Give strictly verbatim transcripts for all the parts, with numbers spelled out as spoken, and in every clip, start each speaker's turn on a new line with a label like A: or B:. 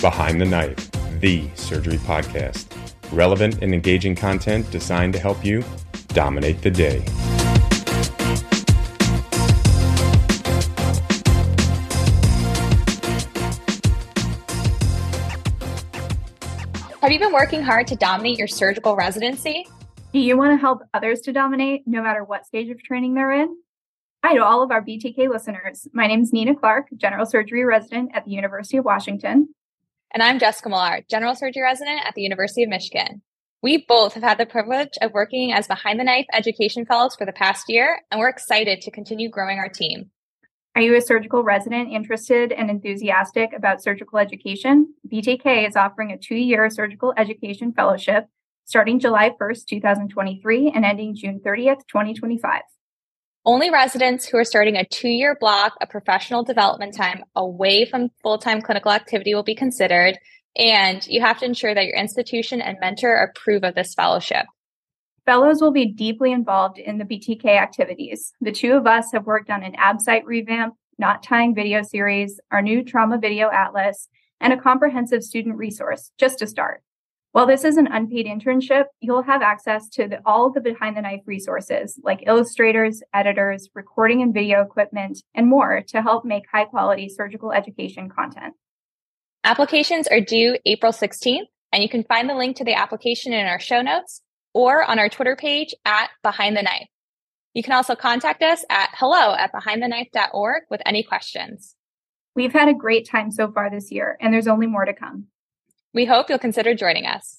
A: Behind the Knife, the surgery podcast. Relevant and engaging content designed to help you dominate the day.
B: Have you been working hard to dominate your surgical residency?
C: Do you want to help others to dominate no matter what stage of training they're in? Hi to all of our B T K listeners. My name is Nina Clark, general surgery resident at the University of Washington.
B: And I'm Jessica Millard, general surgery resident at the University of Michigan. We both have had the privilege of working as Behind the Knife education fellows for the past year, and we're excited to continue growing our team.
C: Are you a surgical resident interested and enthusiastic about surgical education? B T K is offering a two-year surgical education fellowship starting July first, twenty twenty-three and ending June thirtieth, twenty twenty-five.
B: Only residents who are starting a two-year block of professional development time away from full-time clinical activity will be considered, and you have to ensure that your institution and mentor approve of this fellowship.
C: Fellows will be deeply involved in the B T K activities. The two of us have worked on an A B site revamp, Knot Tying video series, our new trauma video atlas, and a comprehensive student resource, just to start. While this is an unpaid internship, you'll have access to the, all of the Behind the Knife resources, like illustrators, editors, recording and video equipment, and more to help make high-quality surgical education content.
B: Applications are due April sixteenth, and you can find the link to the application in our show notes or on our Twitter page at Behind the Knife. You can also contact us at hello at behind the knife dot org with any questions.
C: We've had a great time so far this year, and there's only more to come.
B: We hope you'll consider joining us.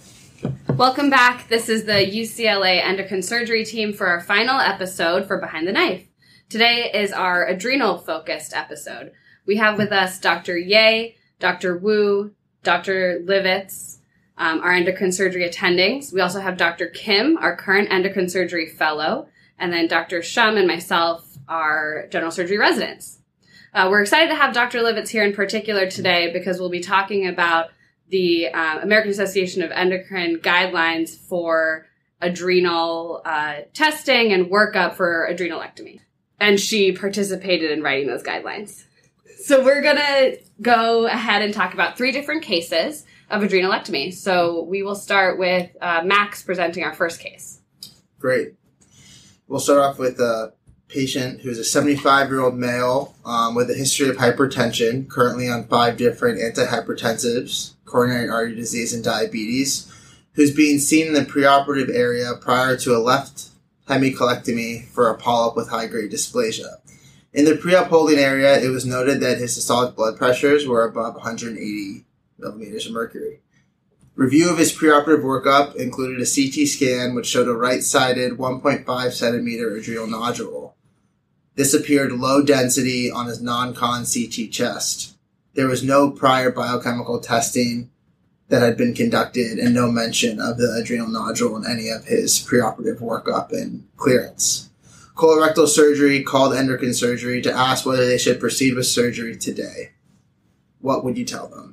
D: Welcome back. This is the U C L A Endocrine Surgery team for our final episode for Behind the Knife. Today is our adrenal-focused episode. We have with us Doctor Ye, Doctor Wu, Doctor Livitz, Um, our endocrine surgery attendings. We also have Doctor Kim, our current endocrine surgery fellow, and then Doctor Shum and myself, our general surgery residents. Uh, we're excited to have Doctor Livitz here in particular today because we'll be talking about the uh, American Association of Endocrine guidelines for adrenal uh, testing and workup for adrenalectomy. And she participated in writing those guidelines. So we're going to go ahead and talk about three different cases of adrenalectomy. So we will start with uh, Max presenting our first case.
E: Great. We'll start off with a patient who's a seventy-five-year-old male um, with a history of hypertension, currently on five different antihypertensives, coronary artery disease, and diabetes, who's being seen in the preoperative area prior to a left hemicolectomy for a polyp with high-grade dysplasia. In the pre-op holding area, it was noted that his systolic blood pressures were above one hundred eighty millimeters of mercury. Review of his preoperative workup included a C T scan which showed a right-sided one point five centimeter adrenal nodule. This appeared low density on his non-con C T chest. There was no prior biochemical testing that had been conducted and no mention of the adrenal nodule in any of his preoperative workup and clearance. Colorectal surgery called endocrine surgery to ask whether they should proceed with surgery today. What would you tell them?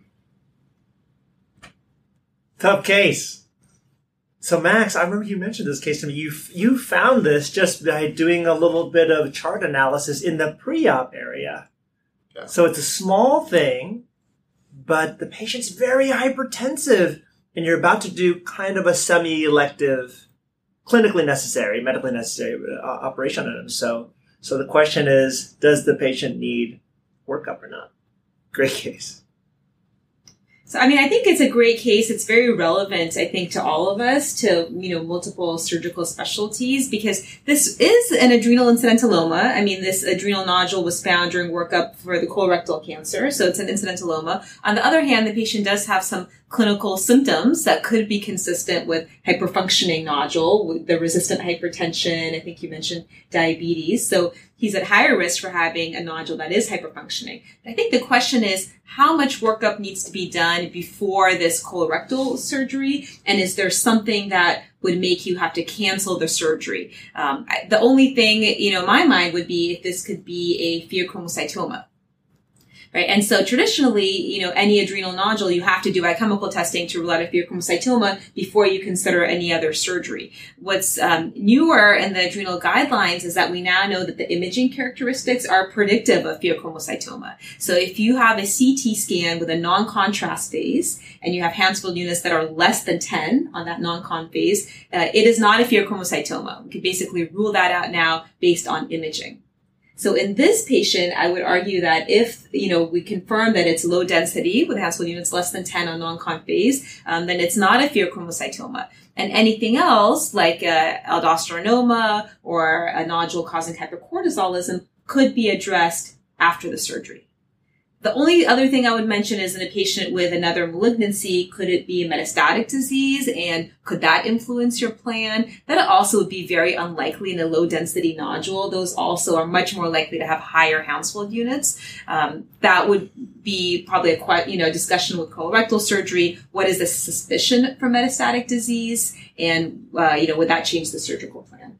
F: Tough case. So, Max, I remember you mentioned this case to me. You you found this just by doing a little bit of chart analysis in the pre-op area. Yeah. So it's a small thing, but the patient's very hypertensive, and you're about to do kind of a semi-elective, clinically necessary, medically necessary uh, operation on him. So, so the question is, does the patient need workup or not? Great case.
G: So, I mean, I think it's a great case. It's very relevant, I think, to all of us, to, you know, multiple surgical specialties, because this is an adrenal incidentalloma. I mean, this adrenal nodule was found during workup for the colorectal cancer, so it's an incidentalloma. On the other hand, the patient does have some clinical symptoms that could be consistent with hyperfunctioning nodule, with the resistant hypertension. I think you mentioned diabetes. So he's at higher risk for having a nodule that is hyperfunctioning. I think the question is, how much workup needs to be done before this colorectal surgery? And is there something that would make you have to cancel the surgery? Um, I, the only thing, you know, in my mind would be if this could be a pheochromocytoma. right? And so traditionally, you know, any adrenal nodule, you have to do biochemical testing to rule out a pheochromocytoma before you consider any other surgery. What's um, newer in the adrenal guidelines is that we now know that the imaging characteristics are predictive of pheochromocytoma. So if you have a C T scan with a non-contrast phase and you have Hansfield units that are less than ten on that non-con phase, uh, it is not a pheochromocytoma. We can basically rule that out now based on imaging. So in this patient, I would argue that if, you know, we confirm that it's low density with Hansfield units less than ten on non-con phase, um, then it's not a pheochromocytoma. And anything else like uh, aldosteronoma or a nodule causing hypercortisolism could be addressed after the surgery. The only other thing I would mention is in a patient with another malignancy, could it be a metastatic disease and could that influence your plan? That also would be very unlikely in a low density nodule. Those also are much more likely to have higher Hansfield units. Um, that would be probably a quite, you know, discussion with colorectal surgery. What is the suspicion for metastatic disease? And, uh, you know, would that change the surgical plan?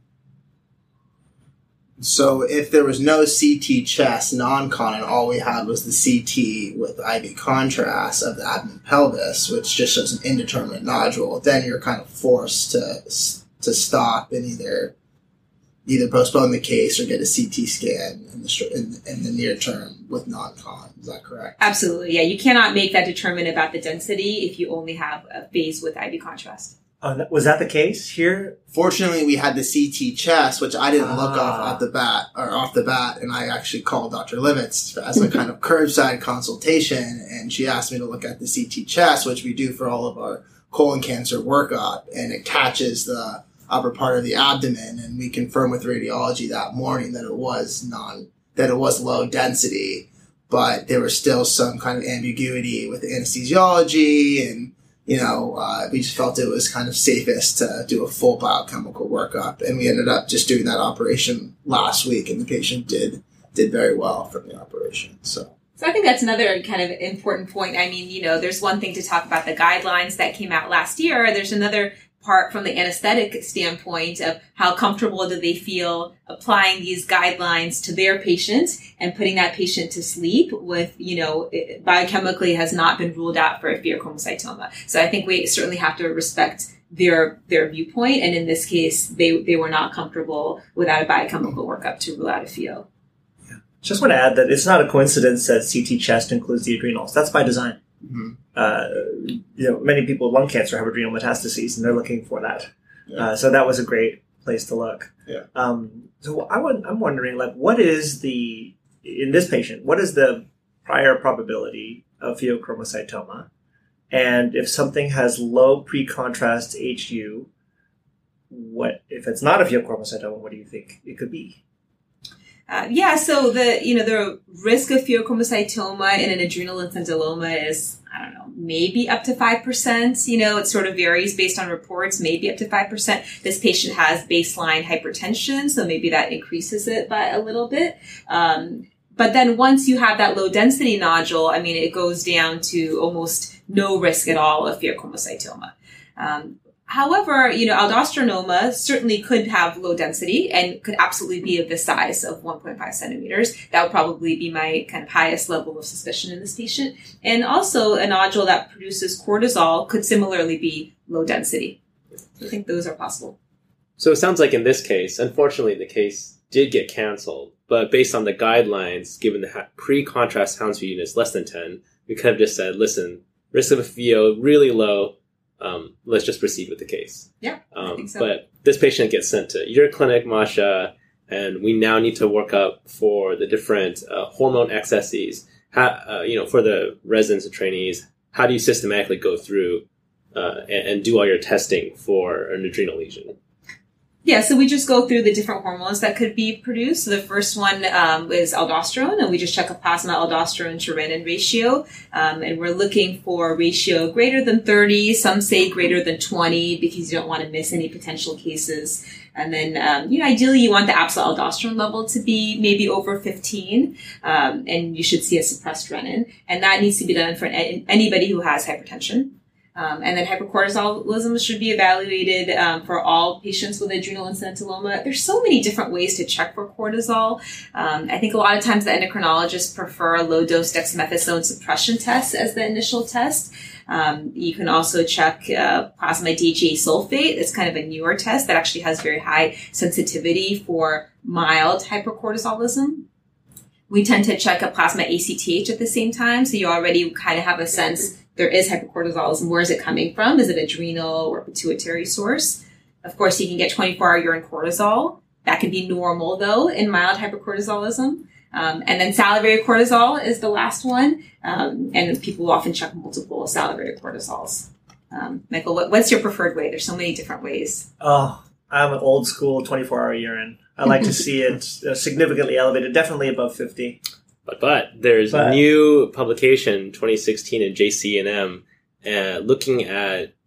E: So if there was no C T chest non-con and all we had was the C T with I V contrast of the abdomen pelvis, which just shows an indeterminate nodule, then you're kind of forced to to stop and either either postpone the case or get a C T scan in the in, in the near term with non-con. Is that correct?
G: Absolutely. Yeah, you cannot make that determinant about the density if you only have a phase with I V contrast.
F: Uh, was that the case here?
E: Fortunately, we had the C T chest, which I didn't look
F: Ah.
E: off at the bat or off the bat, and I actually called Doctor Livitz as a kind of curbside consultation, and she asked me to look at the C T chest, which we do for all of our colon cancer workup, and it catches the upper part of the abdomen, and we confirmed with radiology that morning that it was non, that it was low density, but there was still some kind of ambiguity with anesthesiology and. You know, uh, we just felt it was kind of safest to do a full biochemical workup, and we ended up just doing that operation last week, and the patient did did very well from the operation. So,
G: so I think that's another kind of important point. I mean, you know, there's one thing to talk about the guidelines that came out last year. There's another part from the anesthetic standpoint of how comfortable do they feel applying these guidelines to their patient and putting that patient to sleep with, you know, it biochemically has not been ruled out for a pheochromocytoma. So I think we certainly have to respect their their viewpoint. And in this case, they, they were not comfortable without a biochemical workup to rule out a pheo.
F: Yeah. Just want to add that it's not a coincidence that C T chest includes the adrenals. That's by design. Mm-hmm. Uh, you know, many people with lung cancer have adrenal metastases, and they're looking for that. Yeah. Uh, so that was a great place to look.
E: Yeah.
F: Um, so I w- I'm wondering, like, what is the in this patient? What is the prior probability of pheochromocytoma? And if something has low pre-contrast H U, what if it's not a pheochromocytoma? What do you think it could be?
G: Uh, yeah, so the, you know, the risk of pheochromocytoma in an adrenal infantiloma is, I don't know, maybe up to five percent. You know, it sort of varies based on reports, maybe up to five percent. This patient has baseline hypertension, so maybe that increases it by a little bit. Um, but then once you have that low density nodule, I mean, it goes down to almost no risk at all of pheochromocytoma. Um, However, you know, aldosteronoma certainly could have low density and could absolutely be of the size of one point five centimeters. That would probably be my kind of highest level of suspicion in this patient. And also a nodule that produces cortisol could similarly be low density. I think those are possible.
H: So it sounds like in this case, unfortunately, the case did get canceled. But based on the guidelines, given the ha- pre-contrast Hounsfield units less than ten, we could have just said, listen, risk of a pheo really low. Um, let's just proceed with the case.
G: Yeah,
H: um,
G: I think so.
H: But this patient gets sent to your clinic, Masha, and we now need to work up for the different uh, hormone excesses. How, uh, you know, for the residents and trainees, how do you systematically go through uh, and, and do all your testing for an adrenal lesion?
G: Yeah, so we just go through the different hormones that could be produced. So the first one um, is aldosterone, and we just check a plasma aldosterone to renin ratio. Um, and we're looking for a ratio greater than thirty. Some say greater than twenty because you don't want to miss any potential cases. And then, um, you know, ideally you want the absolute aldosterone level to be maybe over fifteen, um, and you should see a suppressed renin. And that needs to be done for anybody who has hypertension. Um, and then hypercortisolism should be evaluated um, for all patients with adrenal incidentuloma. There's so many different ways to check for cortisol. Um, I think a lot of times the endocrinologists prefer a low-dose dexamethasone suppression test as the initial test. Um, you can also check uh, plasma D H A sulfate. It's kind of a newer test that actually has very high sensitivity for mild hypercortisolism. We tend to check a plasma A C T H at the same time, so you already kind of have a sense there is hypercortisolism. Where is it coming from? Is it adrenal or pituitary source? Of course, you can get twenty-four hour urine cortisol. That can be normal, though, in mild hypercortisolism. Um, and then salivary cortisol is the last one. Um, and people often check multiple salivary cortisols. Um, Michael, what, what's your preferred way? There's so many different ways.
F: Oh, I'm an old school twenty-four hour urine. I like to see it significantly elevated, definitely above fifty.
H: But but there's but, a new publication, twenty sixteen in J C and M, uh, looking at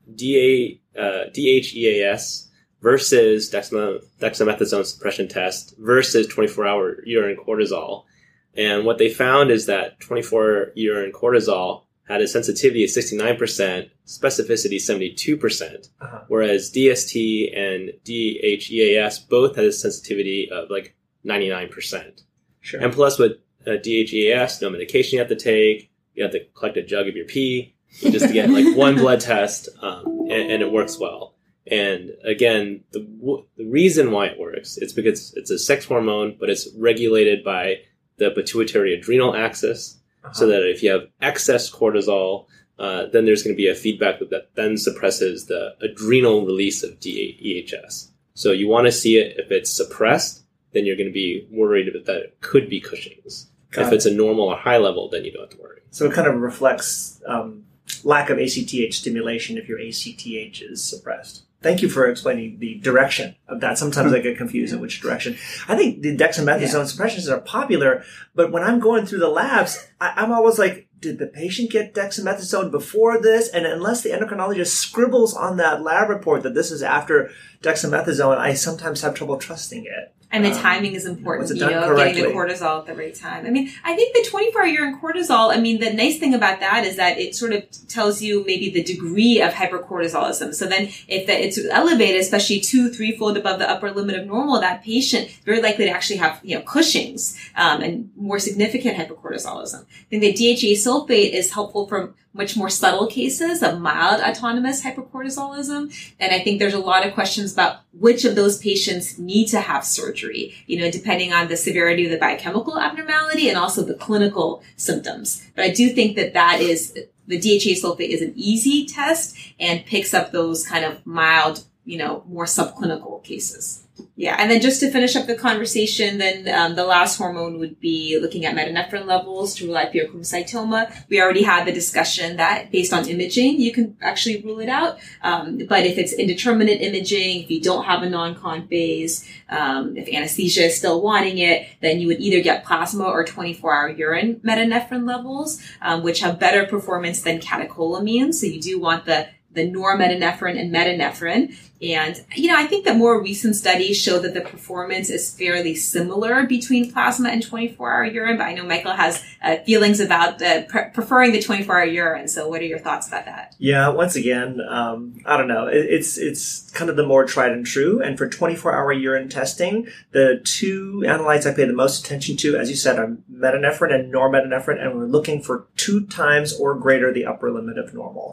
H: D A, uh, D H E A S versus dexam- dexamethasone suppression test versus twenty-four hour urine cortisol. And what they found is that twenty-four urine cortisol had a sensitivity of sixty-nine percent, specificity seventy-two percent, uh-huh. whereas D S T and D H E A S both had a sensitivity of like ninety-nine percent.
F: Sure.
H: And plus with uh, D H E A S, no medication you have to take, you have to collect a jug of your pee, you just get like one blood test, um, and, and it works well. And again, the w- the reason why it works, it's because it's a sex hormone, but it's regulated by the pituitary adrenal axis, uh-huh. so that if you have excess cortisol, uh, then there's going to be a feedback loop that then suppresses the adrenal release of D H E A S. So you want to see it. If it's suppressed, then you're going to be worried that it could be Cushing's. Got if it. It's a normal or high level, then you don't have to worry.
F: So it kind of reflects um, lack of A C T H stimulation if your A C T H is suppressed. Thank you for explaining the direction of that. Sometimes I get confused in which direction. I think the dexamethasone yeah. suppressions are popular, but when I'm going through the labs, I, I'm always like, did the patient get dexamethasone before this? And unless the endocrinologist scribbles on that lab report that this is after dexamethasone, I sometimes have trouble trusting it.
G: And the timing is important, you know, getting the cortisol at the right time. I mean, I think the twenty-four hour urine cortisol, I mean, the nice thing about that is that it sort of tells you maybe the degree of hypercortisolism. So then if the, it's elevated, especially two, threefold above the upper limit of normal, that patient very likely to actually have, you know, Cushing's, um, and more significant hypercortisolism. I think the D H E A sulfate is helpful for much more subtle cases of mild autonomous hypercortisolism. And I think there's a lot of questions about which of those patients need to have surgery, you know, depending on the severity of the biochemical abnormality and also the clinical symptoms. But I do think that that is, the D H E A sulfate is an easy test and picks up those kind of mild, you know, more subclinical cases. Yeah, and then just to finish up the conversation, then um, the last hormone would be looking at metanephrine levels to rule out pheochromocytoma. We already had the discussion that based on imaging, you can actually rule it out. Um, but if it's indeterminate imaging, if you don't have a non-con phase, um, if anesthesia is still wanting it, then you would either get plasma or twenty-four hour urine metanephrine levels, um, which have better performance than catecholamines. So you do want the the norepinephrine and metanephrine. And, you know, I think that more recent studies show that the performance is fairly similar between plasma and twenty-four hour urine. But I know Michael has uh, feelings about uh, pre- preferring the twenty-four hour urine. So what are your thoughts about that?
F: Yeah, once again, um, I don't know. It, it's it's kind of the more tried and true. And for twenty-four hour urine testing, the two analytes I pay the most attention to, as you said, are metanephrine and norepinephrine. And we're looking for two times or greater the upper limit of normal.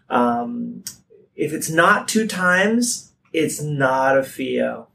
F: Um, if it's not two times, it's not a F I O.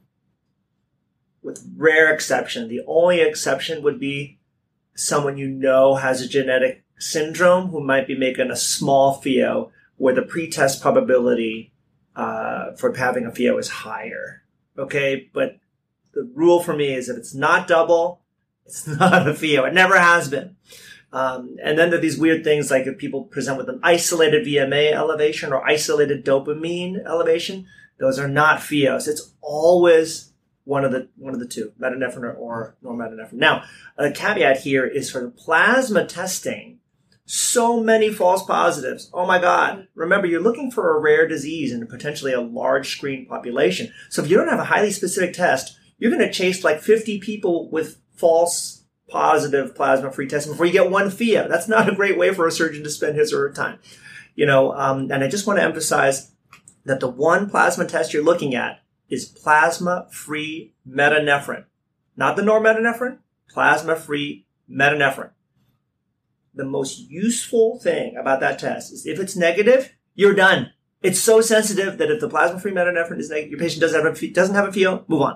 F: With rare exception. The only exception would be someone you know has a genetic syndrome who might be making a small F I O where the pretest probability uh, for having a F I O is higher. Okay? But the rule for me is if it's not double, it's not a F I O. It never has been. Um, and then there are these weird things like if people present with an isolated V M A elevation or isolated dopamine elevation, those are not F I Os. It's always one of the one of the two, metanephrine or norepinephrine. Now, a caveat here is for the plasma testing, so many false positives. Oh my God. Remember, you're looking for a rare disease in potentially a large screen population. So if you don't have a highly specific test, you're going to chase like fifty people with false positive plasma-free testing before you get one F I O. That's not a great way for a surgeon to spend his or her time. You know, um, and I just want to emphasize that the one plasma test you're looking at is plasma-free metanephrine. Not the normetanephrine, plasma-free metanephrine. The most useful thing about that test is if it's negative, you're done. It's so sensitive that if the plasma-free metanephrine is negative, your patient doesn't have a, doesn't have a F I O, move on.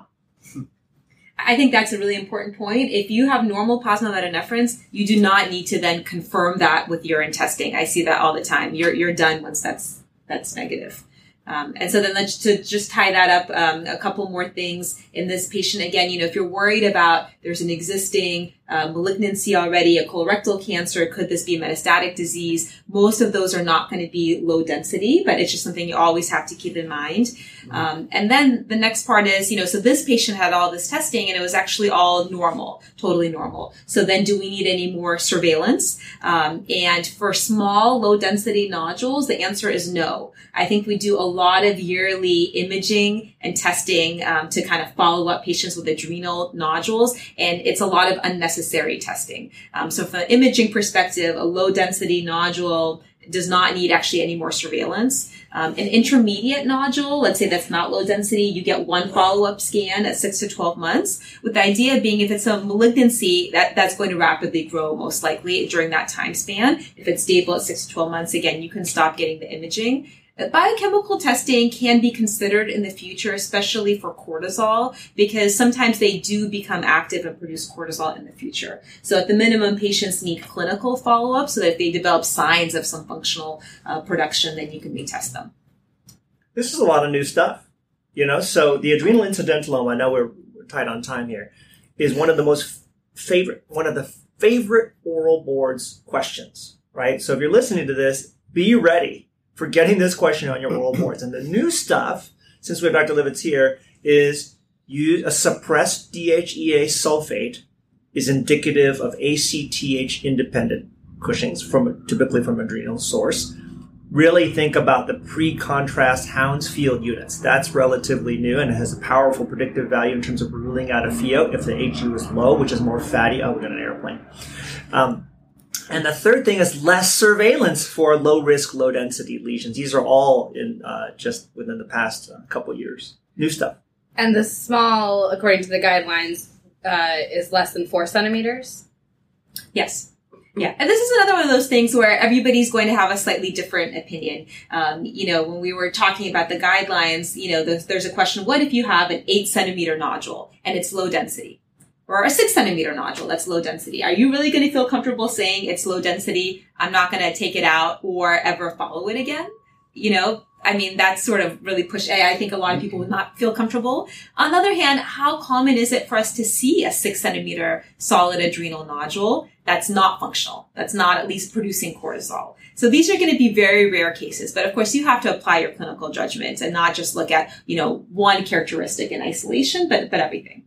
G: I think that's a really important point. If you have normal plasma metanephrin, you do not need to then confirm that with urine testing. I see that all the time. You're you're done once that's that's negative. Um, and so then let's to just tie that up, um, a couple more things in this patient. Again, you know, if you're worried about there's an existing uh, malignancy already, a colorectal cancer, could this be a metastatic disease? Most of those are not going to be low density, but it's just something you always have to keep in mind. Um, and then the next part is, you know, so this patient had all this testing and it was actually all normal, totally normal. So then do we need any more surveillance? Um, and for small, low density nodules, the answer is no. I think we do a lot of yearly imaging and testing um, to kind of follow up patients with adrenal nodules, and it's a lot of unnecessary testing. Um, so from an imaging perspective, a low density nodule does not need actually any more surveillance. Um, an intermediate nodule, let's say that's not low density, you get one follow-up scan at six to twelve months, with the idea being if it's a malignancy, that, that's going to rapidly grow most likely during that time span. If it's stable at six to twelve months, again, you can stop getting the imaging. Biochemical testing can be considered in the future, especially for cortisol, because sometimes they do become active and produce cortisol in the future. So at the minimum, patients need clinical follow-up so that if they develop signs of some functional uh, production, then you can retest them.
F: This is a lot of new stuff, you know. So the adrenal incidentuloma, I know we're, we're tight on time here, is one of the most favorite, one of the favorite oral boards questions, right? So if you're listening to this, be ready for getting this question on your oral boards. And the new stuff, since we have Doctor Livitz here, is use a suppressed D H E A sulfate is indicative of A C T H-independent Cushing's, from typically from adrenal source. Really think about the pre-contrast Hounsfield units. That's relatively new and it has a powerful predictive value in terms of ruling out a F I O if the H U is low, which is more fatty. Oh, we got an airplane. Um, And the third thing is less surveillance for low-risk, low-density lesions. These are all in uh, just within the past uh, couple of years. New stuff.
D: And the small, according to the guidelines, uh, is less than four centimeters?
G: Yes. Yeah. And this is another one of those things where everybody's going to have a slightly different opinion. Um, you know, when we were talking about the guidelines, you know, there's, there's a question, what if you have an eight centimeter nodule and it's low density? Or a six centimeter nodule that's low density. Are you really going to feel comfortable saying it's low density? I'm not going to take it out or ever follow it again. You know, I mean, that's sort of really push. I think a lot of people would not feel comfortable. On the other hand, how common is it for us to see a six centimeter solid adrenal nodule that's not functional, that's not at least producing cortisol? So these are going to be very rare cases. But of course, you have to apply your clinical judgment and not just look at, you know, one characteristic in isolation, but, but everything.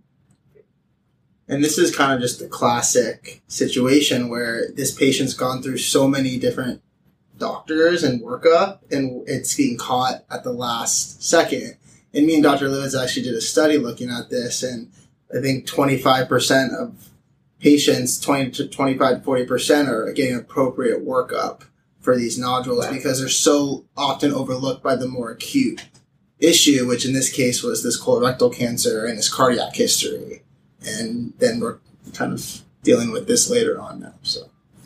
E: And this is kind of just a classic situation where this patient's gone through so many different doctors and workup, and it's being caught at the last second. And me and Doctor Livitz actually did a study looking at this, and I think twenty-five percent of patients, twenty to twenty-five to forty percent, are getting appropriate workup for these nodules because they're so often overlooked by the more acute issue, which in this case was this colorectal cancer and this cardiac history. And then we're kind of dealing with this later on now. So,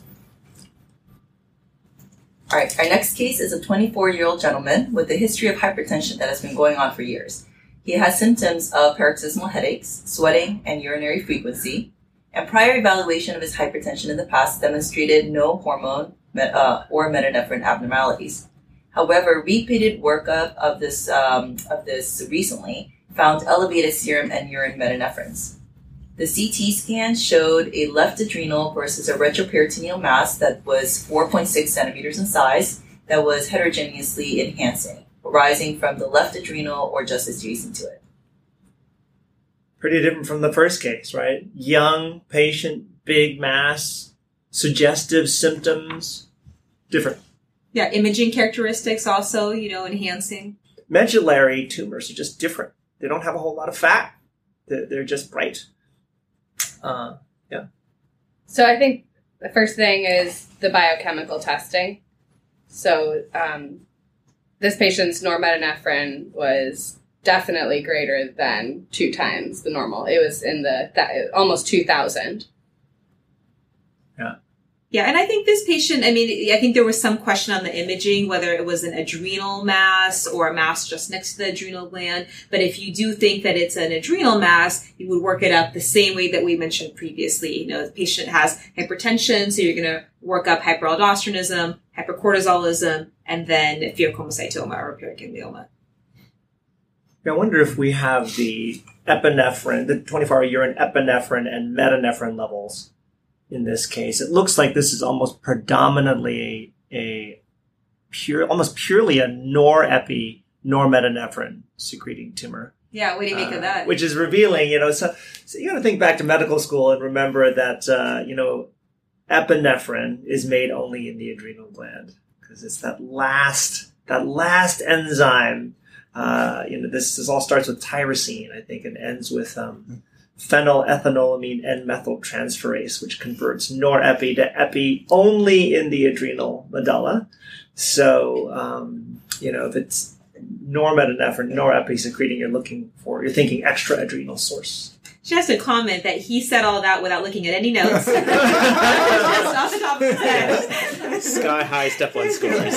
I: all right, our next case is a twenty-four-year-old gentleman with a history of hypertension that has been going on for years. He has symptoms of paroxysmal headaches, sweating, and urinary frequency. And prior evaluation of his hypertension in the past demonstrated no hormone uh, or metanephrine abnormalities. However, repeated workup of this um, of this recently found elevated serum and urine metanephrines. The C T scan showed a left adrenal versus a retroperitoneal mass that was four point six centimeters in size that was heterogeneously enhancing, arising from the left adrenal or just adjacent to it.
F: Pretty different from the first case, right? Young patient, big mass, suggestive symptoms, different.
G: Yeah, imaging characteristics also, you know, enhancing.
F: Medullary tumors are just different. They don't have a whole lot of fat. They're, they're just bright. Uh, yeah.
D: So I think the first thing is the biochemical testing. So um, this patient's norepinephrine was definitely greater than two times the normal. It was in the th- almost two thousand.
F: Yeah.
G: Yeah, and I think this patient, I mean, I think there was some question on the imaging, whether it was an adrenal mass or a mass just next to the adrenal gland. But if you do think that it's an adrenal mass, you would work it up the same way that we mentioned previously. You know, the patient has hypertension, so you're going to work up hyperaldosteronism, hypercortisolism, and then pheochromocytoma or paraganglioma.
F: I wonder if we have the epinephrine, the twenty-four hour urine epinephrine and metanephrine levels in this case. It looks like this is almost predominantly a, a pure, almost purely a norepi, normetanephrine secreting tumor.
G: Yeah, what do you make
F: uh,
G: of that?
F: Which is revealing, you know, so, so you got to think back to medical school and remember that, uh, you know, epinephrine is made only in the adrenal gland because it's that last, that last enzyme. Uh, you know, this, this all starts with tyrosine, I think, and ends with, um, phenylethanolamine N-methyltransferase, which converts norepi to epi only in the adrenal medulla. So, um, you know, if it's normetanephrine, norepi secreting, you're looking for, you're thinking extra adrenal source.
G: She has to comment that he said all that without looking at any notes. Just off the top of his head.
H: Sky high step one scores.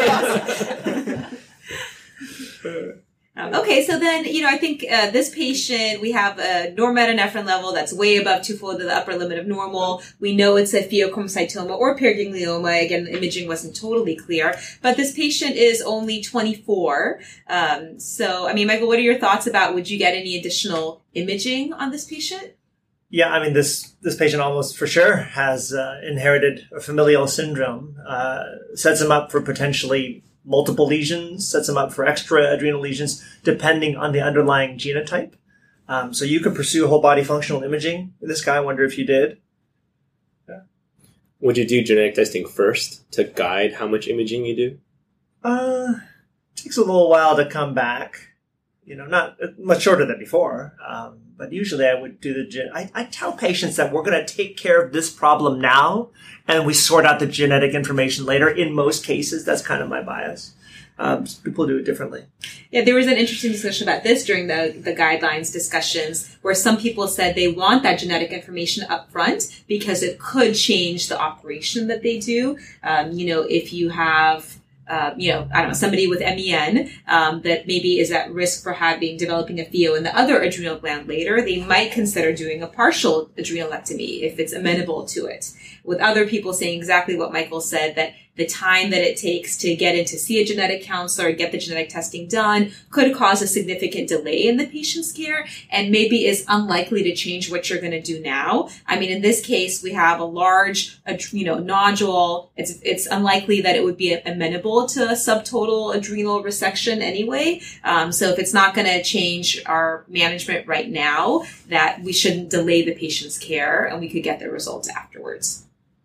G: Um, okay, so then, you know, I think uh, this patient, we have a normetanephrine level that's way above twofold of the upper limit of normal. We know it's a pheochromocytoma or paraganglioma. Again, the imaging wasn't totally clear. But this patient is only twenty-four. Um, so, I mean, Michael, what are your thoughts about, would you get any additional imaging on this patient?
F: Yeah, I mean, this this patient almost for sure has uh, inherited a familial syndrome. Uh, sets him up for potentially multiple lesions, sets them up for extra adrenal lesions, depending on the underlying genotype. Um, so you could pursue whole body functional imaging with this guy. I wonder if you did. Yeah.
H: Would you do genetic testing first to guide how much imaging you do?
F: Uh, it takes a little while to come back. You know, not much shorter than before. Um, but usually I would do the gen- I, I tell patients that we're going to take care of this problem now, and we sort out the genetic information later. In most cases, that's kind of my bias. Um, people do it differently.
G: Yeah, there was an interesting discussion about this during the, the guidelines discussions, where some people said they want that genetic information up front because it could change the operation that they do. Um, you know, if you have Uh, you know, I don't know, somebody with M E N um, that maybe is at risk for having, developing a pheo in the other adrenal gland later, they might consider doing a partial adrenalectomy if it's amenable to it. With other people saying exactly what Michael said, that the time that it takes to get in to see a genetic counselor, get the genetic testing done, could cause a significant delay in the patient's care and maybe is unlikely to change what you're going to do now. I mean, in this case, we have a large, you know, nodule. It's, it's unlikely that it would be amenable to a subtotal adrenal resection anyway. Um, so if it's not going to change our management right now, that we shouldn't delay the patient's care and we could get the results afterwards.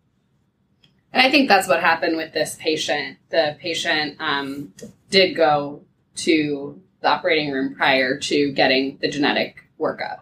D: And I think that's what happened with this patient. The patient um, did go to the operating room prior to getting the genetic workup.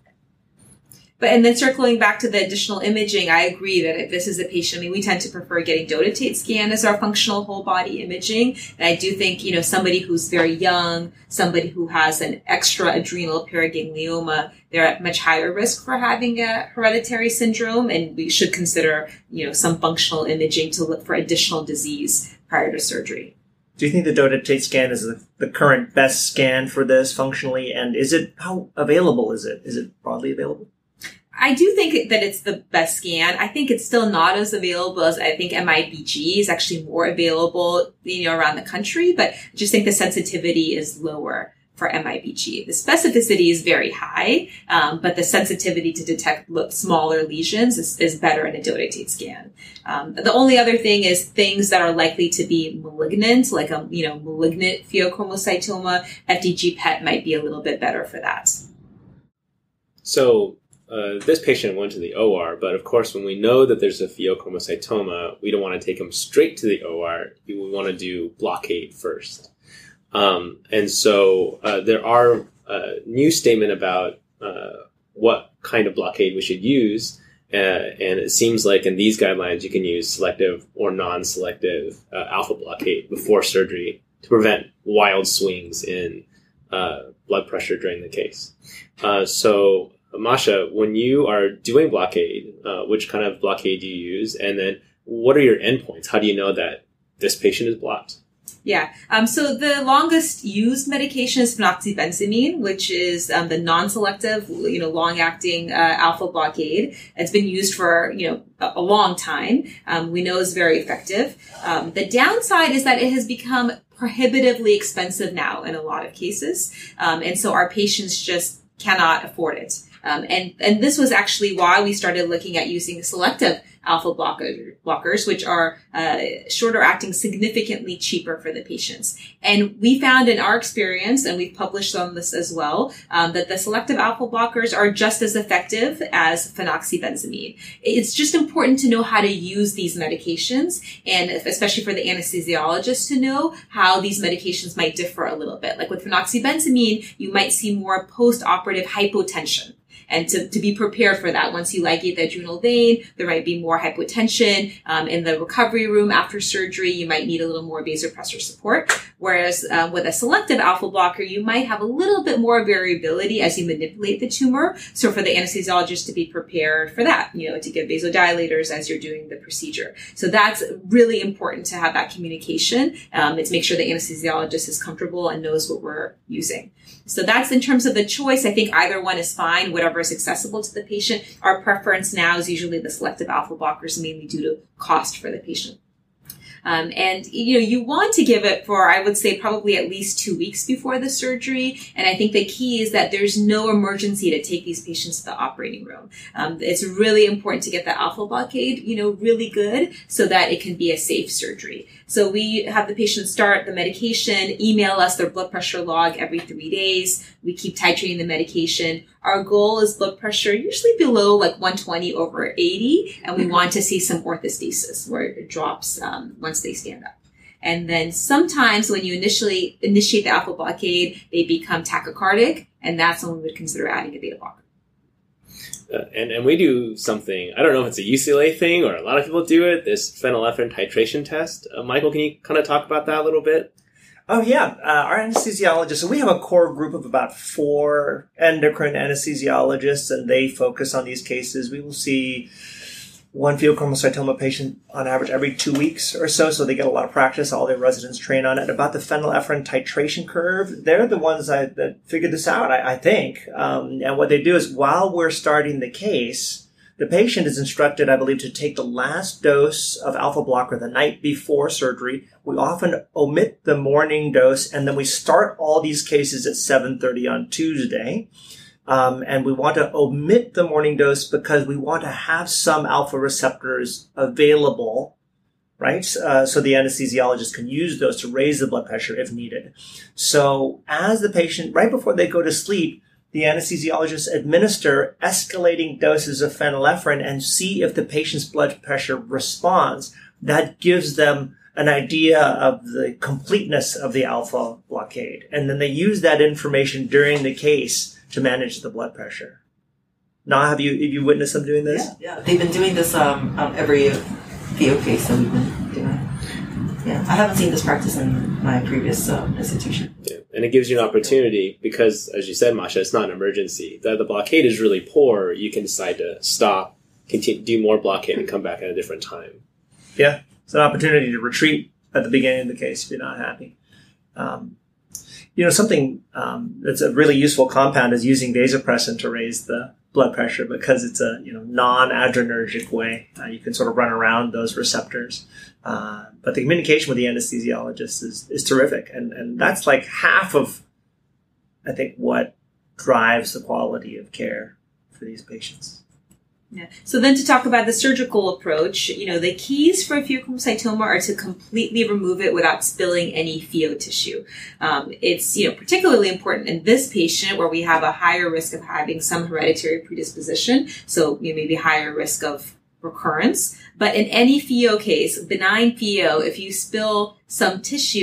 G: But, and then circling back to the additional imaging, I agree that if this is a patient, I mean, we tend to prefer getting dotatate scan as our functional whole body imaging. And I do think, you know, somebody who's very young, somebody who has an extra adrenal paraganglioma, they're at much higher risk for having a hereditary syndrome. And we should consider, you know, some functional imaging to look for additional disease prior to surgery.
F: Do you think the dotatate scan is the, the current best scan for this functionally? And is it, how available is it? Is it broadly available?
G: I do think that it's the best scan. I think it's still not as available as I think M I B G is actually more available, you know, around the country, but I just think the sensitivity is lower for M I B G. The specificity is very high, um, but the sensitivity to detect smaller lesions is, is better in a dotatate scan. Um, the only other thing is things that are likely to be malignant, like a, you know, malignant pheochromocytoma, F D G P E T might be a little bit better for that.
H: So, Uh, this patient went to the O R, but of course, when we know that there's a pheochromocytoma, we don't want to take him straight to the O R. We want to do blockade first. Um, and so uh, there are a new statement about uh, what kind of blockade we should use. Uh, and it seems like in these guidelines, you can use selective or non-selective uh, alpha blockade before surgery to prevent wild swings in uh, blood pressure during the case. Uh, so, Masha, when you are doing blockade, uh, which kind of blockade do you use? And then what are your endpoints? How do you know that this patient is blocked?
G: Yeah. Um, so the longest used medication is phenoxybenzamine, which is um, the non-selective, you know, long-acting uh, alpha blockade. It's been used for, you know, a, a long time. Um, we know it's very effective. Um, the downside is that it has become prohibitively expensive now in a lot of cases. Um, and so our patients just cannot afford it. Um, and, and this was actually why we started looking at using selective alpha blocker, blockers, which are uh, shorter acting, significantly cheaper for the patients. And we found in our experience, and we've published on this as well, um, that the selective alpha blockers are just as effective as phenoxybenzamine. It's just important to know how to use these medications, and especially for the anesthesiologist to know how these medications might differ a little bit. Like with phenoxybenzamine, you might see more post-operative hypotension. And to, to be prepared for that, once you ligate the adrenal vein, there might be more hypotension. Um, in the recovery room after surgery, you might need a little more vasopressor support. Whereas um, with a selective alpha blocker, you might have a little bit more variability as you manipulate the tumor. So for the anesthesiologist to be prepared for that, you know, to give vasodilators as you're doing the procedure. So that's really important to have that communication. Um, it's make sure the anesthesiologist is comfortable and knows what we're using. So that's in terms of the choice. I think either one is fine, whatever is accessible to the patient. Our preference now is usually the selective alpha blockers, mainly due to cost for the patient. Um, and, you know, you want to give it for, I would say, probably at least two weeks before the surgery. And I think the key is that there's no emergency to take these patients to the operating room. Um, it's really important to get the alpha blockade, you know, really good so that it can be a safe surgery. So we have the patient start the medication, email us their blood pressure log every three days. We keep titrating the medication. Our goal is blood pressure usually below like one twenty over eighty, and we want to see some orthostasis where it drops um, once they stand up. And then sometimes when you initially initiate the alpha blockade, they become tachycardic, and that's when we would consider adding a beta blocker.
H: Uh, and, and we do something, I don't know if it's a U C L A thing or a lot of people do it, this phenylephrine titration test. Uh, Michael, can you kind of talk about that a little bit?
F: Oh, yeah. Uh, our anesthesiologists, so we have a core group of about four endocrine anesthesiologists, and they focus on these cases. We will see one pheochromocytoma patient on average every two weeks or so, so they get a lot of practice. All their residents train on it. About the phenylephrine titration curve, they're the ones that, that figured this out, I, I think. Um, and what they do is while we're starting the case, the patient is instructed, I believe, to take the last dose of alpha blocker the night before surgery. We often omit the morning dose, and then we start all these cases at seven thirty on Tuesday. Um, and we want to omit the morning dose because we want to have some alpha receptors available, right? Uh, so the anesthesiologist can use those to raise the blood pressure if needed. So as the patient, right before they go to sleep, the anesthesiologists administer escalating doses of phenylephrine and see if the patient's blood pressure responds. That gives them an idea of the completeness of the alpha blockade. And then they use that information during the case to manage the blood pressure. Now, have you have you witnessed them doing this?
I: Yeah, yeah. They've been doing this um, um every Pheo case that we've been doing. Yeah, I haven't seen this practice in my previous um, institution.
H: Yeah. And it gives you an opportunity because, as you said, Masha, it's not an emergency. The, the blockade is really poor. You can decide to stop, continue, do more blockade, and come back at a different time.
F: Yeah, it's an opportunity to retreat at the beginning of the case if you're not happy. Um, you know, something um, that's a really useful compound is using vasopressin to raise the blood pressure because it's a you know non-adrenergic way. Uh, you can sort of run around those receptors. Uh, but the communication with the anesthesiologist is, is terrific. And, and that's like half of, I think, what drives the quality of care for these patients.
G: Yeah. So then to talk about the surgical approach, you know, the keys for pheochromocytoma are to completely remove it without spilling any pheo tissue. Um, it's, you know, particularly important in this patient where we have a higher risk of having some hereditary predisposition. So, you know, maybe higher risk of recurrence. But in any pheo case, benign pheo, if you spill some tissue,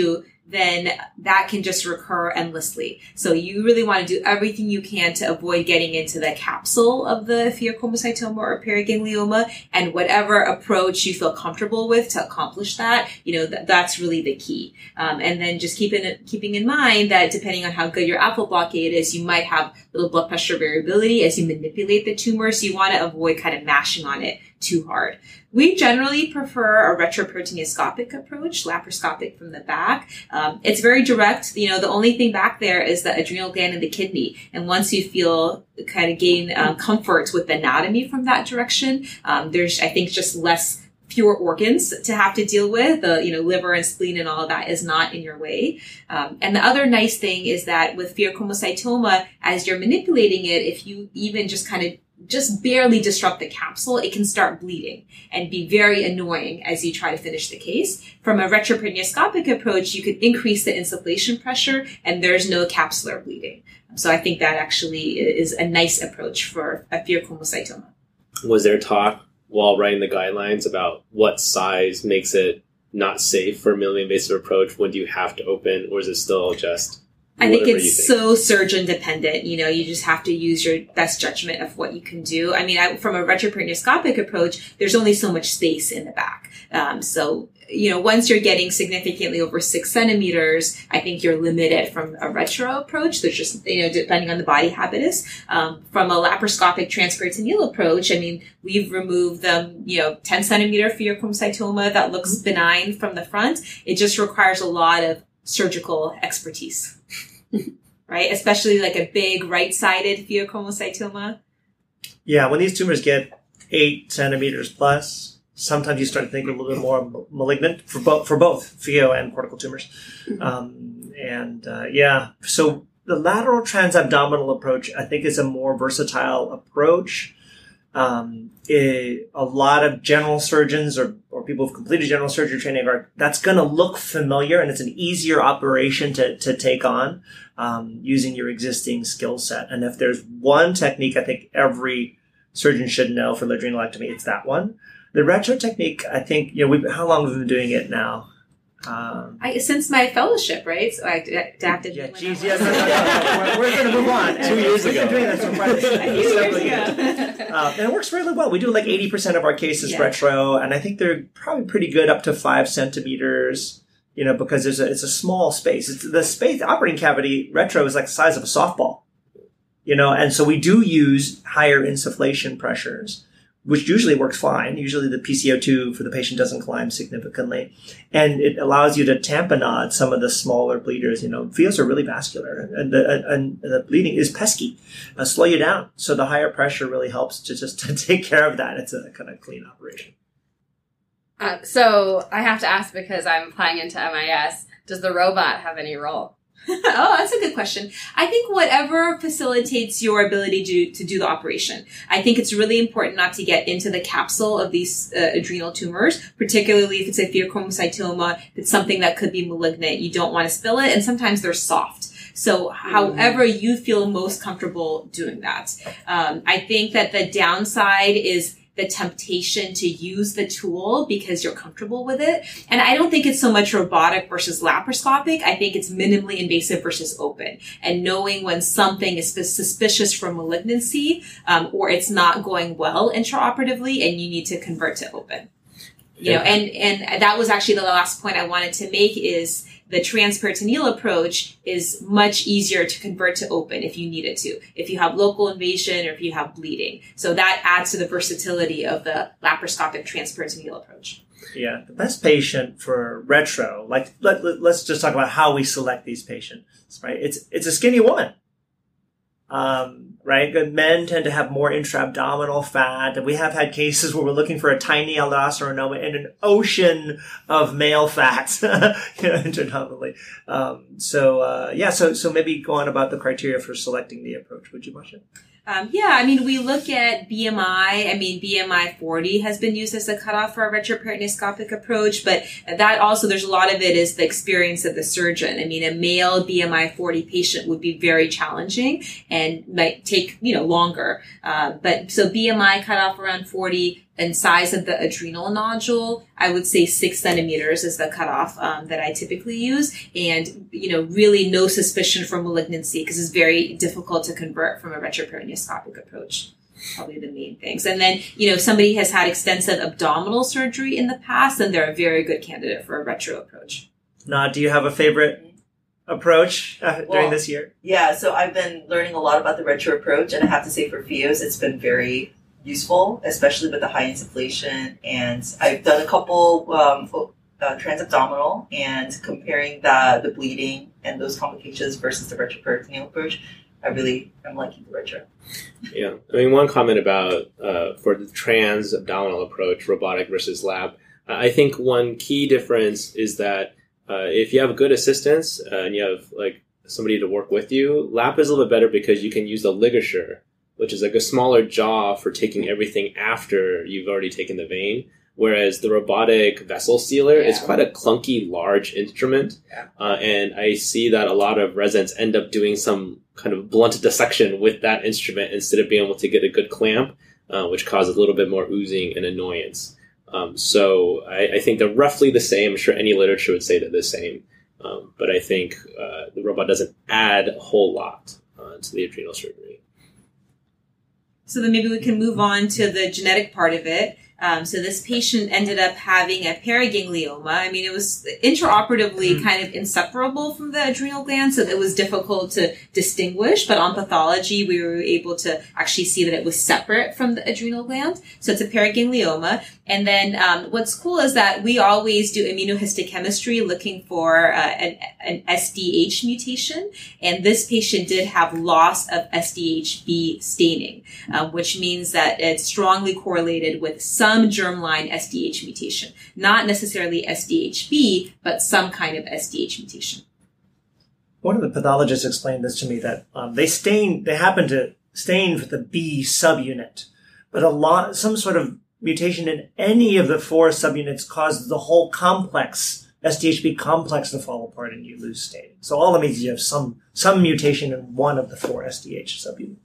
G: then that can just recur endlessly. So you really want to do everything you can to avoid getting into the capsule of the pheochromocytoma or paraganglioma, and whatever approach you feel comfortable with to accomplish that, you know, th- that's really the key. Um, and then just keep in, keeping in mind that depending on how good your alpha blockade is, you might have little blood pressure variability as you manipulate the tumor. So you want to avoid kind of mashing on it too hard. We generally prefer a retroperitoneoscopic approach, laparoscopic from the back. Um, it's very direct. You know, the only thing back there is the adrenal gland and the kidney. And once you feel kind of gain um, comfort with the anatomy from that direction, um, there's, I think, just less fewer organs to have to deal with. The, you know, liver and spleen and all of that is not in your way. Um, and the other nice thing is that with pheochromocytoma, as you're manipulating it, if you even just kind of just barely disrupt the capsule, it can start bleeding and be very annoying as you try to finish the case. From a retroperitoneoscopic approach, you could increase the insufflation pressure and there's no capsular bleeding. So I think that actually is a nice approach for a pheochromocytoma.
H: Was there talk while writing the guidelines about what size makes it not safe for a minimally invasive approach? When do you have to open, or is it still just
G: I think it's think. so surgeon dependent. You know, you just have to use your best judgment of what you can do. I mean, I, from a retroperitoneoscopic approach, there's only so much space in the back. Um, so, you know, once you're getting significantly over six centimeters, I think you're limited from a retro approach. There's just, you know, depending on the body habitus. Um, from a laparoscopic transperitoneal approach, I mean, we've removed the, you know, ten centimeter pheochromocytoma that looks benign from the front. It just requires a lot of surgical expertise. Right? Especially like a big right-sided pheochromocytoma.
F: Yeah, when these tumors get eight centimeters plus, sometimes you start to think a little bit more malignant for both for both pheo and cortical tumors. Mm-hmm. Um, and uh, yeah, so the lateral transabdominal approach, I think, is a more versatile approach. Um, it, a lot of general surgeons or, or people who've completed general surgery training are, that's going to look familiar, and it's an easier operation to, to take on, um, using your existing skill set. And if there's one technique I think every surgeon should know for adrenalectomy, it's that one. The retro technique, I think, you know, we how long have we been doing it now? Um,
G: I, since my fellowship, right? So I adapted.
F: Yeah, geez, yeah, no, no, no, no. We're, we're going to move on.
H: Two years ago.
F: We've been doing that for quite a few years ago. Uh, and it works really well. We do like eighty percent of our cases yeah. retro, and I think they're probably pretty good up to five centimeters, you know, because there's a, it's a small space. It's the space, the operating cavity retro is like the size of a softball, you know, and so we do use higher insufflation pressures, which usually works fine. Usually the P C O two for the patient doesn't climb significantly. And it allows you to tamponade some of the smaller bleeders. You know, pheos are really vascular, and the, and the bleeding is pesky. Uh, slow you down. So the higher pressure really helps to just to take care of that. It's a kind of clean operation.
D: Uh, so I have to ask, because I'm applying into M I S, does the robot have any role?
G: Oh, that's a good question. I think whatever facilitates your ability to, to do the operation. I think it's really important not to get into the capsule of these uh, adrenal tumors, particularly if it's a pheochromocytoma. If it's something that could be malignant, you don't want to spill it, and sometimes they're soft. So however you feel most comfortable doing that. Um, I think that the downside is the temptation to use the tool because you're comfortable with it. And I don't think it's so much robotic versus laparoscopic. I think it's minimally invasive versus open. And knowing when something is suspicious for malignancy, um, or it's not going well intraoperatively and you need to convert to open. You know, and, and that was actually the last point I wanted to make is the transperitoneal approach is much easier to convert to open if you need it to, if you have local invasion or if you have bleeding. So that adds to the versatility of the laparoscopic transperitoneal approach.
F: Yeah, the best patient for retro, like let, let, let's just talk about how we select these patients, right? It's it's a skinny woman. Um, right? Good men tend to have more intra-abdominal fat, and we have had cases where we're looking for a tiny aldosteronoma in an ocean of male fat, you know, intra-abdominally. Um, so, uh, yeah, so, so maybe go on about the criteria for selecting the approach. Would you, Masha?
G: Um, yeah, I mean, we look at B M I. I mean, B M I forty has been used as a cutoff for a retroperitoneoscopic approach, but that also, there's a lot of it is the experience of the surgeon. I mean, a male B M I forty patient would be very challenging and might take, you know, longer. Uh, but so B M I cutoff around forty. and size of the adrenal nodule, I would say six centimeters is the cutoff um, that I typically use. And, you know, really no suspicion for malignancy because it's very difficult to convert from a retroperineoscopic approach. Probably the main things. And then, you know, if somebody has had extensive abdominal surgery in the past, then they're a very good candidate for a retro approach.
F: Now, do you have a favorite approach uh,
I: Well,
F: during this year?
I: Yeah, so I've been learning a lot about the retro approach, and I have to say for F I O S, it's been very useful, especially with the high insufflation. And I've done a couple um, uh, transabdominal and comparing the, the bleeding and those complications versus the retroperitoneal approach. I really am liking the retro.
H: Yeah, I mean, one comment about uh, for the trans-abdominal approach, robotic versus lab, uh, I think one key difference is that uh, if you have good assistance uh, and you have like somebody to work with you, lap is a little bit better because you can use the ligature, which is like a smaller jaw for taking everything after you've already taken the vein. Whereas the robotic vessel sealer
I: Yeah.
H: is quite a clunky, large instrument.
I: Yeah.
H: Uh, and I see that a lot of residents end up doing some kind of blunt dissection with that instrument instead of being able to get a good clamp, uh, which causes a little bit more oozing and annoyance. Um, so I, I think they're roughly the same. I'm sure any literature would say they're the same. Um, but I think uh, the robot doesn't add a whole lot uh, to the adrenal surgery.
G: So then maybe we can move on to the genetic part of it. Um, so this patient ended up having a paraganglioma. I mean, it was intraoperatively mm-hmm. kind of inseparable from the adrenal gland, so it was difficult to distinguish. But on pathology, we were able to actually see that it was separate from the adrenal gland. So it's a paraganglioma. And then um, what's cool is that we always do immunohistochemistry looking for uh, an, an S D H mutation. And this patient did have loss of S D H B staining, um, which means that it's strongly correlated with some Some germline S D H mutation, not necessarily S D H B, but some kind of S D H mutation.
F: One of the pathologists explained this to me that um, they stain, they happen to stain for the B subunit, but a lot, some sort of mutation in any of the four subunits causes the whole complex, S D H B complex, to fall apart and you lose staining. So all that means is you have some some mutation in one of the four S D H subunits.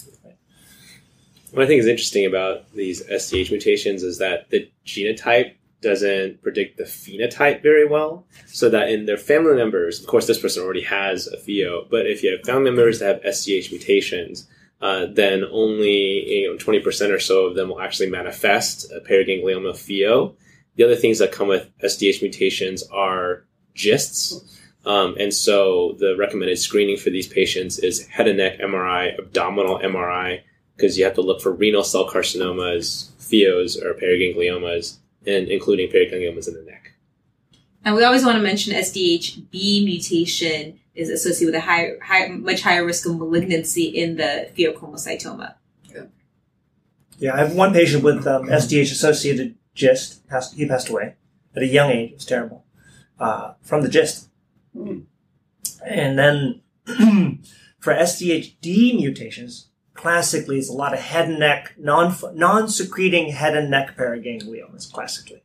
H: What I think is interesting about these S D H mutations is that the genotype doesn't predict the phenotype very well. So that in their family members, of course, this person already has a F I O, but if you have family members that have S D H mutations, uh, then only you know, twenty percent or so of them will actually manifest a paraganglioma F I O. The other things that come with S D H mutations are GISTs. Um, and so the recommended screening for these patients is head and neck M R I, abdominal M R I, because you have to look for renal cell carcinomas, F I Os, or paragangliomas, and including paragangliomas in the neck.
G: And we always want to mention S D H B mutation is associated with a high, high, much higher risk of malignancy in the pheochromocytoma.
I: Yeah,
F: yeah I have one patient with um, S D H-associated GIST. Passed, he passed away at a young age. It was terrible. Uh, from the GIST. Mm. And then for S D H D mutations, classically, it's a lot of head and neck, non, non-secreting head and neck paragangliomas, classically.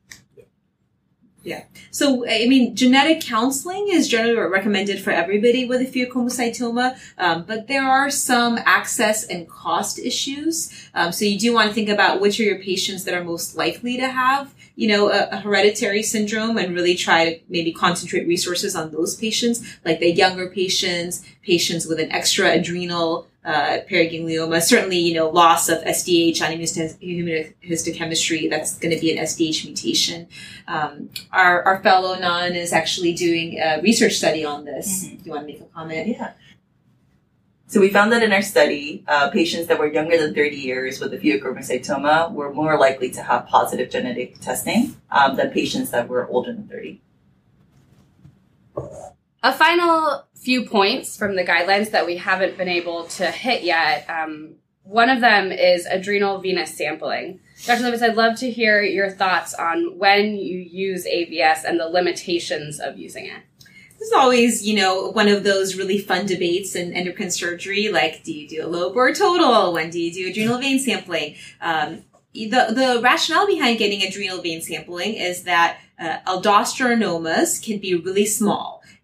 G: Yeah. So, I mean, genetic counseling is generally recommended for everybody with a pheochromocytoma, um, but there are some access and cost issues. Um, so you do want to think about which are your patients that are most likely to have, you know, a, a hereditary syndrome, and really try to maybe concentrate resources on those patients, like the younger patients, patients with an extra adrenal uh, paraganglioma. Certainly, you know, loss of S D H on immunohistochemistry, that's going to be an S D H mutation. Um, our, our fellow Nan is actually doing a research study on this. Mm-hmm. Do you want to make a comment?
I: Yeah. So we found that in our study, uh, patients that were younger than thirty years with a pheochromocytoma were more likely to have positive genetic testing um, than patients that were older than thirty.
D: A final few points from the guidelines that we haven't been able to hit yet. Um, one of them is adrenal venous sampling. Doctor Lewis, I'd love to hear your thoughts on when you use A V S and the limitations of using it.
G: This is always, you know, one of those really fun debates in endocrine surgery, like, do you do a lobe or a total? When do you do adrenal vein sampling? Um, the, the rationale behind getting adrenal vein sampling is that uh, aldosterinomas can be really small.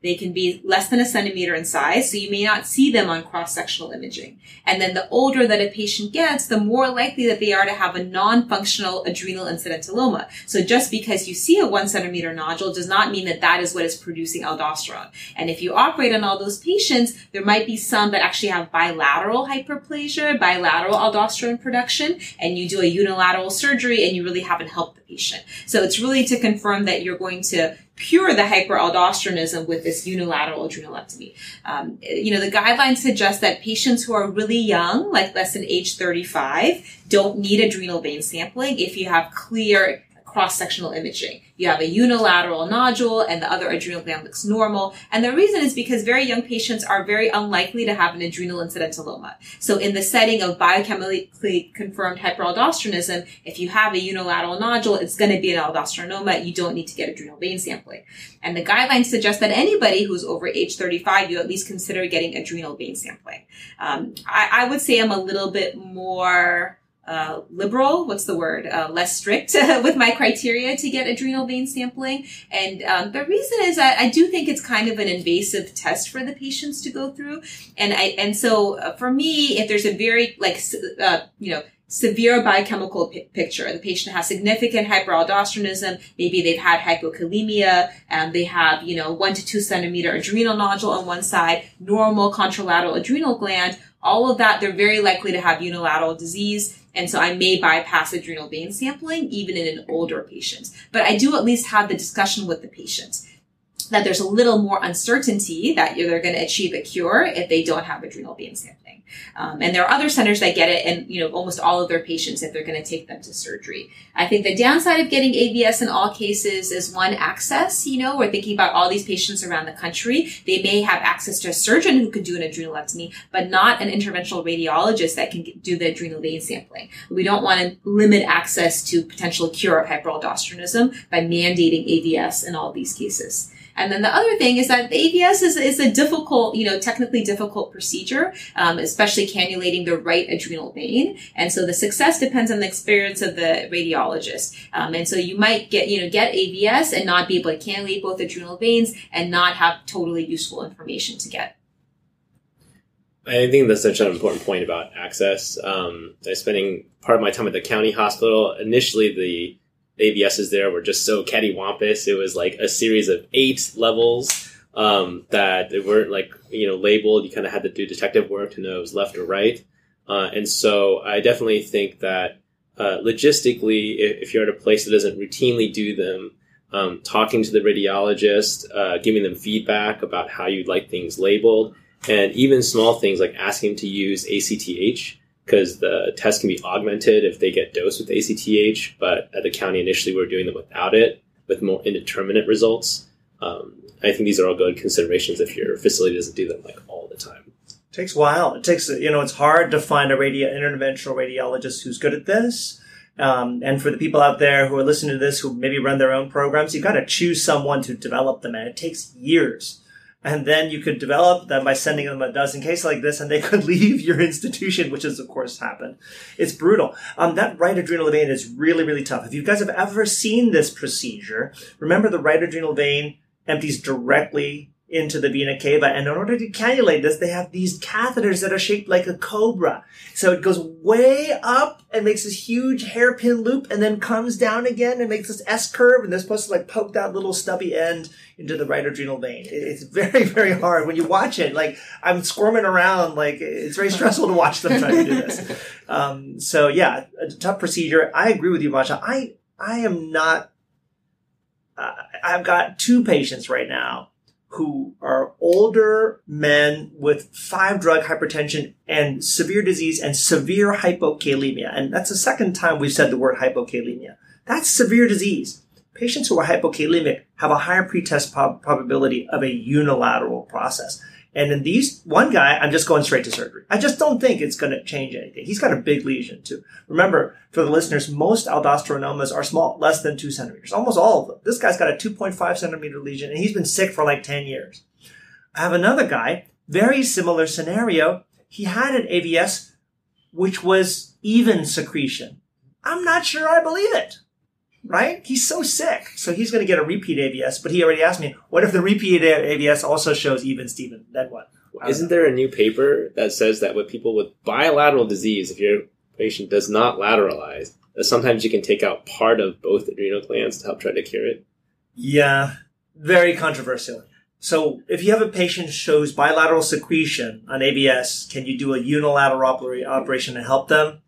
G: They can be less than a centimeter in size, so you may not see them on cross-sectional imaging. And then the older that a patient gets, the more likely that they are to have a non-functional adrenal incidentalloma. So just because you see a one centimeter nodule does not mean that that is what is producing aldosterone. And if you operate on all those patients, there might be some that actually have bilateral hyperplasia, bilateral aldosterone production, and you do a unilateral surgery and you really haven't helped the patient. So it's really to confirm that you're going to cure the hyperaldosteronism with this unilateral adrenalectomy. Um, you know, the guidelines suggest that patients who are really young, like less than age thirty-five, don't need adrenal vein sampling if you have clear cross-sectional imaging. You have a unilateral nodule and the other adrenal gland looks normal. And the reason is because very young patients are very unlikely to have an adrenal incidentalloma. So in the setting of biochemically confirmed hyperaldosteronism, if you have a unilateral nodule, it's going to be an aldosteronoma. You don't need to get adrenal vein sampling. And the guidelines suggest that anybody who's over age thirty-five, you at least consider getting adrenal vein sampling. Um, I, I would say I'm a little bit more Uh, liberal, what's the word, uh, less strict with my criteria to get adrenal vein sampling. And um, the reason is that I do think it's kind of an invasive test for the patients to go through. And I and so uh, for me, if there's a very, like, uh, you know, severe biochemical p- picture, the patient has significant hyperaldosteronism, maybe they've had hypokalemia, and they have, you know, one to two centimeter adrenal nodule on one side, normal contralateral adrenal gland, all of that, they're very likely to have unilateral disease. And so I may bypass adrenal vein sampling even in an older patient. But I do at least have the discussion with the patient that there's a little more uncertainty that they're going to achieve a cure if they don't have adrenal vein sampling. Um, and there are other centers that get it, and you know, almost all of their patients if they're going to take them to surgery. I think the downside of getting A V S in all cases is one, access. You know, we're thinking about all these patients around the country. They may have access to a surgeon who could do an adrenalectomy, but not an interventional radiologist that can do the adrenal vein sampling. We don't want to limit access to potential cure of hyperaldosteronism by mandating A V S in all these cases. And then the other thing is that the A V S is, is a difficult, you know, technically difficult procedure, um, especially cannulating the right adrenal vein. And so the success depends on the experience of the radiologist. Um, and so you might get, you know, get A V S and not be able to cannulate both adrenal veins and not have totally useful information to get.
H: I think that's such an important point about access. Um, I was spending part of my time at the county hospital. Initially, the A V Ss there were just so cattywampus. It was like a series of eight levels um, that they weren't like, you know, labeled. You kind of had to do detective work to know it was left or right. Uh, and so I definitely think that uh, logistically, if, if you're at a place that doesn't routinely do them, um, talking to the radiologist, uh, giving them feedback about how you'd like things labeled, and even small things like asking them to use A C T H, because the test can be augmented if they get dosed with A C T H, but at the county initially we were doing them without it, with more indeterminate results. Um, I think these are all good considerations if your facility doesn't do them like all the time.
F: It takes a while. It takes, you know, it's hard to find a radio, interventional radiologist who's good at this. Um, and for the people out there who are listening to this, who maybe run their own programs, you've got to choose someone to develop them, and it takes years. And then you could develop them by sending them a dozen cases like this, and they could leave your institution, which has, of course, happened. It's brutal. Um, that right adrenal vein is really, really tough. If you guys have ever seen this procedure, remember the right adrenal vein empties directly into the vena cava. And in order to cannulate this, they have these catheters that are shaped like a cobra. So it goes way up and makes this huge hairpin loop and then comes down again and makes this S curve. And they're supposed to like poke that little stubby end into the right adrenal vein. It's very, very hard. When you watch it, like I'm squirming around, like it's very stressful to watch them try to do this. Um, so yeah, a tough procedure. I agree with you, Masha. I, I am not, uh, I've got two patients right now who are older men with five-drug hypertension and severe disease and severe hypokalemia. And that's the second time we've said the word hypokalemia. That's severe disease. Patients who are hypokalemic have a higher pretest prob- probability of a unilateral process. And in these, one guy, I'm just going straight to surgery. I just don't think it's going to change anything. He's got a big lesion, too. Remember, for the listeners, most aldosteronomas are small, less than two centimeters. Almost all of them. This guy's got a two point five centimeter lesion, and he's been sick for like ten years. I have another guy, very similar scenario. He had an A V S, which was even secretion. I'm not sure I believe it. right? He's so sick. So he's going to get a repeat A V S, but he already asked me, what if the repeat A V S also shows even Steven? Then what?
H: Isn't there a new paper that says that with people with bilateral disease, if your patient does not lateralize, that sometimes you can take out part of both adrenal glands to help try to cure it?
F: Yeah, very controversial. So if you have a patient who shows bilateral secretion on A V S, can you do a unilateral operation to help them?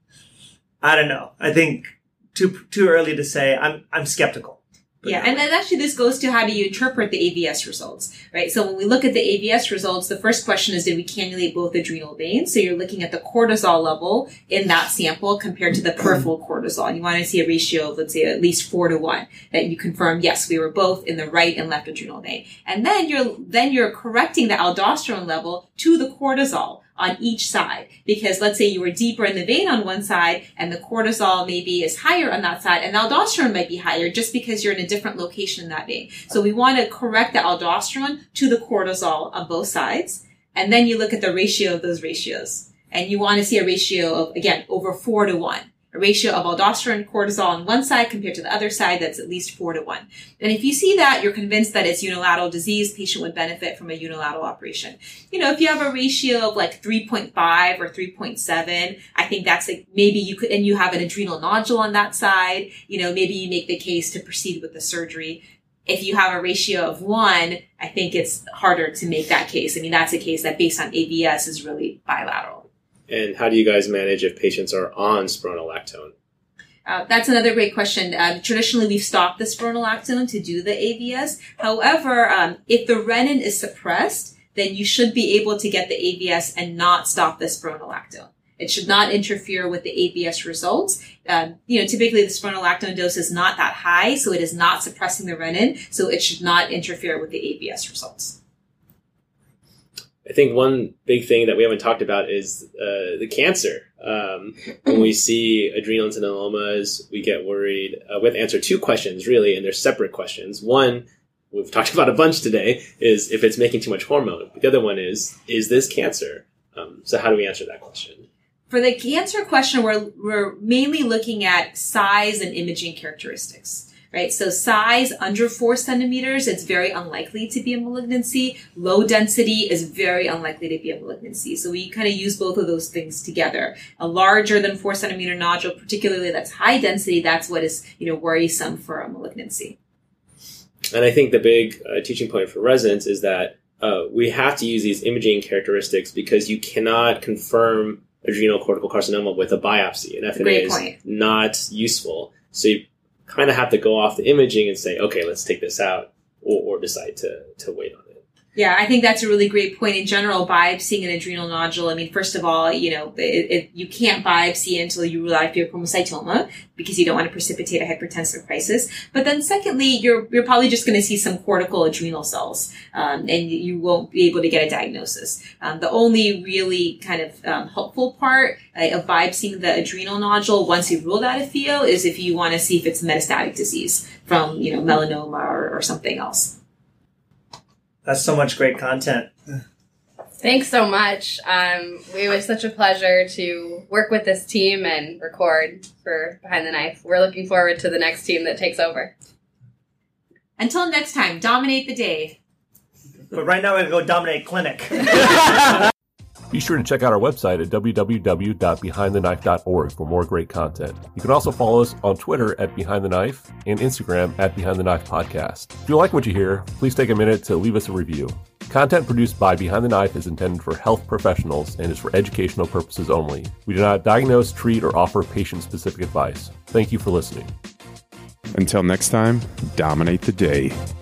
F: I don't know. I think too too early to say. I'm I'm skeptical.
G: Yeah, and then actually this goes to how do you interpret the A V S results, right? So when we look at the A V S results, the first question is, did we cannulate both adrenal veins? So you're looking at the cortisol level in that sample compared to the peripheral cortisol. And you want to see a ratio of, let's say, at least four to one, that you confirm, yes, we were both in the right and left adrenal vein. And then you're, then you're correcting the aldosterone level to the cortisol on each side. Because let's say you were deeper in the vein on one side and the cortisol maybe is higher on that side and the aldosterone might be higher just because you're in a different location in that vein. So we want to correct the aldosterone to the cortisol on both sides. And then you look at the ratio of those ratios. And you want to see a ratio of, again, over four to one. A ratio of aldosterone and cortisol on one side compared to the other side that's at least four to one. And if you see that, you're convinced that it's unilateral disease, patient would benefit from a unilateral operation. You know, if you have a ratio of like three point five or three point seven, I think that's like maybe you could, and you have an adrenal nodule on that side, you know, maybe you make the case to proceed with the surgery. If you have a ratio of one, I think it's harder to make that case. I mean, that's a case that based on A V S is really bilateral.
H: And how do you guys manage if patients are on spironolactone?
G: Uh, that's another great question. Uh, traditionally, we've stopped the spironolactone to do the A V S. However, um, if the renin is suppressed, then you should be able to get the A V S and not stop the spironolactone. It should not interfere with the A V S results. Um, you know, typically the spironolactone dose is not that high, so it is not suppressing the renin, so it should not interfere with the A V S results.
H: I think one big thing that we haven't talked about is uh, the cancer. Um, when we see adrenal incidentalomas, we get worried. Uh, we have to answer two questions, really, and they're separate questions. One, we've talked about a bunch today, is if it's making too much hormone. The other one is, is this cancer? Um, so how do we answer that question?
G: For the cancer question, we're, we're mainly looking at size and imaging characteristics. Right? So size under four centimeters, it's very unlikely to be a malignancy. Low density is very unlikely to be a malignancy. So we kind of use both of those things together. A larger than four centimeter nodule, particularly that's high density, that's what is, you know, worrisome for a malignancy.
H: And I think the big uh, teaching point for residents is that uh, we have to use these imaging characteristics because you cannot confirm adrenal cortical carcinoma with a biopsy. And F N A is point. Not useful. So you kind of have to go off the imaging and say, okay, let's take this out, or, or decide to, to wait on it.
G: Yeah, I think that's a really great point. In general, biopsying an adrenal nodule, I mean, first of all, you know, it, it, you can't biopsy until you rule out pheochromocytoma because you don't want to precipitate a hypertensive crisis. But then secondly, you're you're probably just going to see some cortical adrenal cells, um, and you won't be able to get a diagnosis. Um, the only really kind of um, helpful part uh, of biopsying the adrenal nodule once you've ruled out a pheo is if you want to see if it's metastatic disease from, you know, melanoma or, or something else.
F: That's so much great content.
D: Thanks so much. Um, it was such a pleasure to work with this team and record for Behind the Knife. We're looking forward to the next team that takes over.
G: Until next time, dominate the day.
F: But right now, we're going to go dominate clinic.
J: Be sure to check out our website at w w w dot behind the knife dot org for more great content. You can also follow us on Twitter at Behind the Knife and Instagram at Behind the Knife Podcast. If you like what you hear, please take a minute to leave us a review. Content produced by Behind the Knife is intended for health professionals and is for educational purposes only. We do not diagnose, treat, or offer patient-specific advice. Thank you for listening.
A: Until next time, dominate the day.